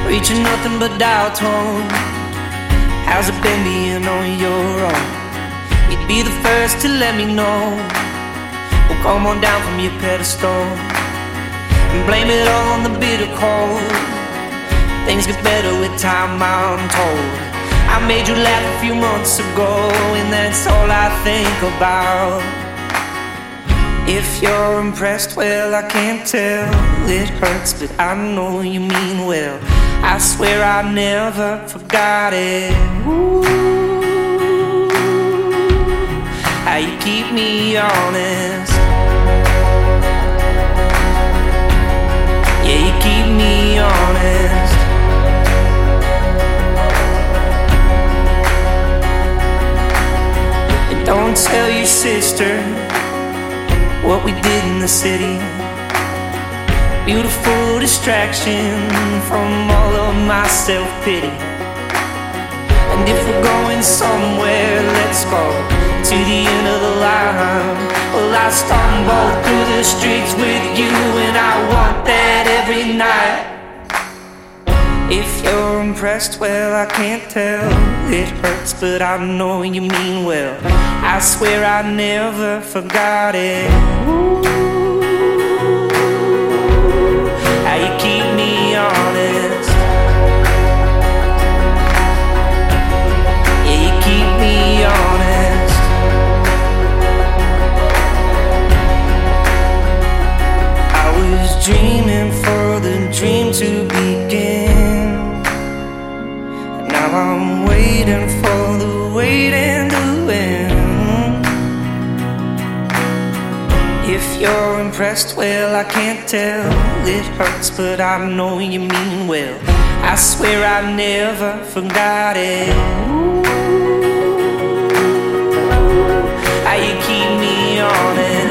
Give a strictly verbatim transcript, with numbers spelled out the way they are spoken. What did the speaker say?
reaching nothing but dial tone. How's it been being on your own? You'd be the first to let me know. Well, come on down from your pedestal and blame it all on the bitter cold. Things get better with time, I'm told. I made you laugh a few months ago, and that's all I think about. If you're impressed, well, I can't tell. It hurts, but I know you mean well. I swear I never forgot it. Ooh, how you keep me honest. Yeah, you keep me honest. And don't tell your sister what we did in the city. Beautiful distraction from all of my self-pity. And if we're going somewhere, let's go to the end of the line. Well, I stumble through the streets with you, and I want that every night. If you're impressed, well, I can't tell. It hurts, but I know you mean well. I swear I never forgot it. Ooh, how you keep me honest. Yeah, you keep me honest. I was dreaming for the dream to begin. Now I'm waiting for the waiting to end. If you're impressed, well, I can't tell. It hurts, but I know you mean well. I swear I never forgot it. Ooh, how you keep me honest.